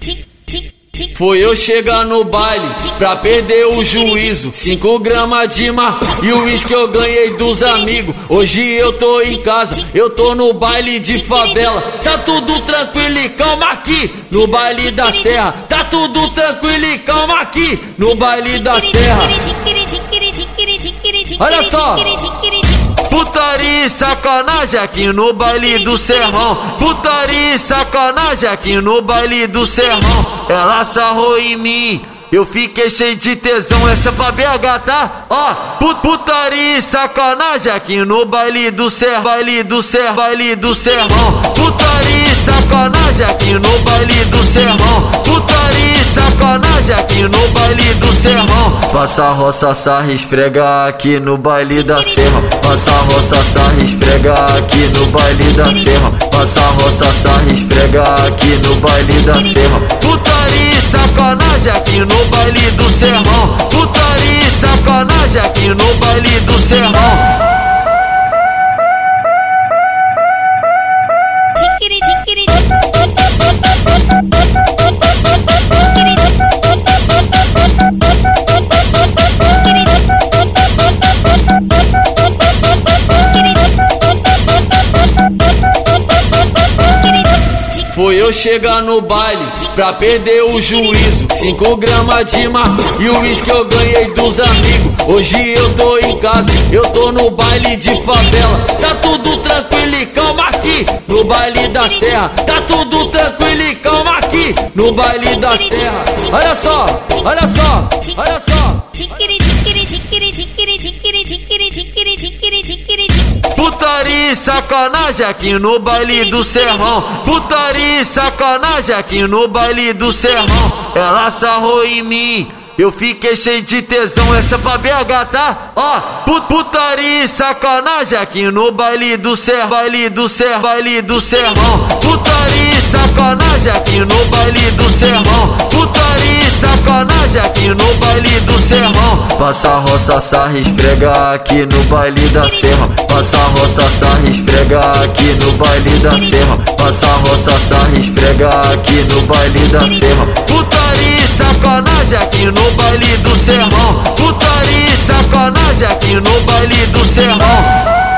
Foi eu chegar no baile pra perder o juízo. 5 gramas de mar e o uísque eu ganhei dos amigos. Hoje eu tô em casa, eu tô no baile de favela. Tá tudo tranquilo e calma aqui no baile da serra. Tá tudo tranquilo e calma aqui no baile da serra. Olha só, putaria e sacanagem aqui no baile do serrão. Putaria e sacanagem aqui no baile do serrão. Ela sarrou em mim, eu fiquei cheio de tesão. Essa é pra BH, tá? Ó, putaria e sacanagem aqui no baile do serrão. Baile do serrão, baile do serrão. Putaria e sacanagem aqui no baile do serrão. Putaria e sacanagem aqui no baile do serrão. Passa a roça, sarra, esfrega aqui no baile da serra. Passa a roça, sarra, esfrega aqui no baile da serra. Passa a roça, sarra, esfrega aqui no baile da serra. Putaria e sacanagem aqui no baile do serrão. Putaria e sacanagem aqui no baile do serrão. Foi eu chegar no baile pra perder o juízo. 5 gramas de mar e o uísque eu ganhei dos amigos. Hoje eu tô em casa, eu tô no baile de favela. Tá tudo tranquilo e calma aqui no baile da serra. Tá tudo tranquilo e calma aqui no baile da serra. Olha só, olha só, olha só. Putaria e sacanagem aqui no baile do serrão. Putaria e sacanagem aqui no baile do serrão. Ela sarrou em mim, eu fiquei cheio de tesão. Essa é pra BH, tá? Ó, putaria e sacanagem aqui no baile do serrão. Baile do serrão, baile do serrão. Putaria e sacanagem aqui no baile do serrão. Putaria e sacanagem aqui no baile do serrão. Passa a roça, sarra, esfrega aqui no baile da serra. Passa a roça, sarra, esfrega aqui no baile da serra. Passa a roça, sarra, esfrega aqui no baile da serra. Putaria e sacanagem aqui no baile do serrão. Putaria e sacanagem aqui no baile do serrão.